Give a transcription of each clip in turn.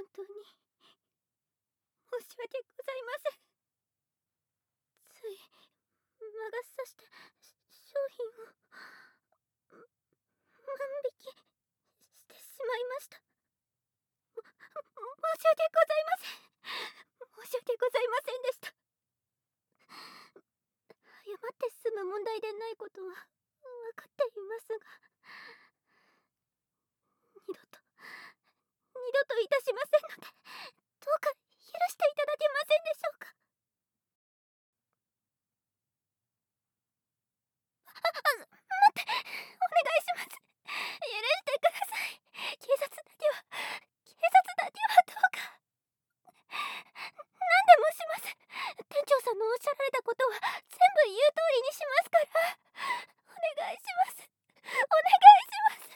本当に申し訳ございません。つい魔が差した商品を万引きしてしまいました。申し訳ございません。申し訳ございませんでした。謝って済む問題でないことは分かっていますが、二度といたしませんので、どうか許していただけませんでしょうか。待って、お願いします。許してください。警察だけはどうか。何でもします。店長さんのおっしゃられたことは全部言う通りにしますから。お願いします。お願いします。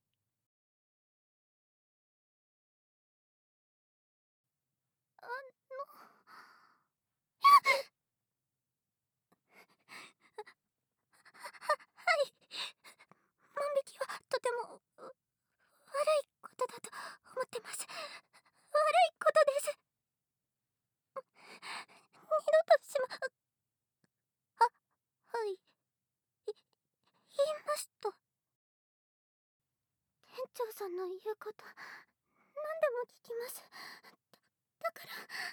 あのはい。万引きはとても悪いことだと思ってます。悪いことです。二度としまはい、言いました。店長さんの言うこと何でも聞きます。だから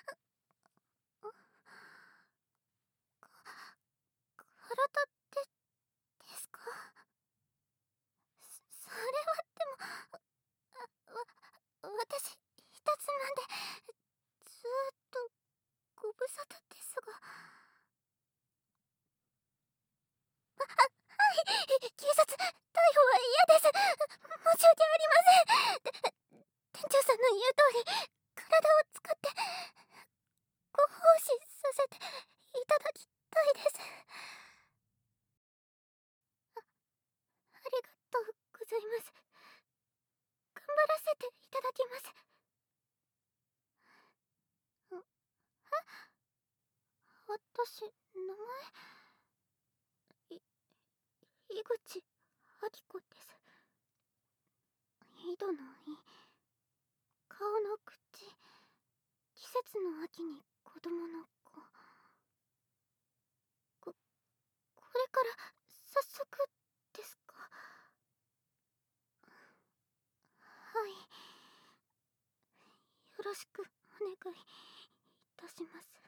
体ってですか？それはでも私一つなんでずーっとご無沙汰ですが。はい、警察逮捕は嫌です。申し訳ありません。店長さんの言う通り体を使ってご奉仕させていただきたいです。ありがとうございます。頑張らせていただきます。私、名前井口あきこです。井戸の井、顔の口、季節の秋に子供の子。これから早速ですか？はい、よろしくお願いいたします。